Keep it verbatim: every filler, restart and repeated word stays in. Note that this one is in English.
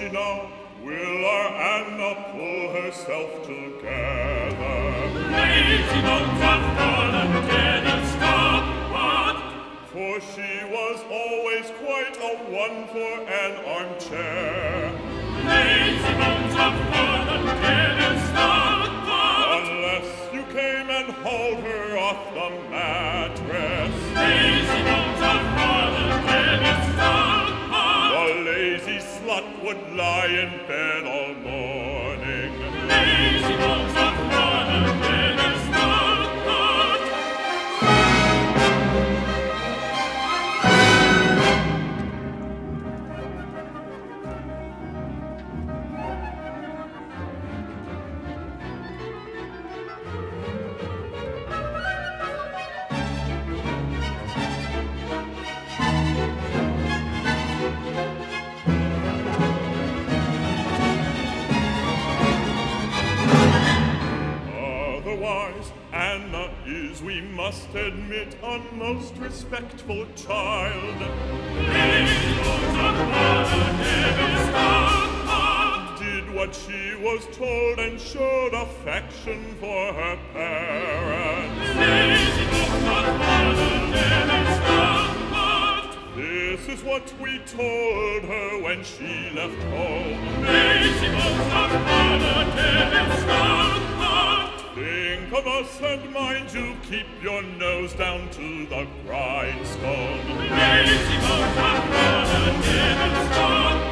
she now? Will our Anna pull herself together? Lazy bones have fallen dead and stop, what? For she was always quite a one for an armchair. Lazy bones have fallen dead and stop, what? Unless you came and hauled her off the mattress. Lazy bones have fallen dead and stop, what? The lazy slut would lie in bed all morning. Lazy bones have fallen dead and stop, what? Otherwise, Anna is, we must admit, a most respectful child. Lazy bones have fallen dead and stop, what? Did what she was told and showed affection for her parents. Lazy bones have fallen dead and stop, what? This is what we told her when she left home. Lazy bones have fallen dead and stop, what? Think of us and mind you, keep your nose down to the grindstone. Lazy bones have fallen dead and stop,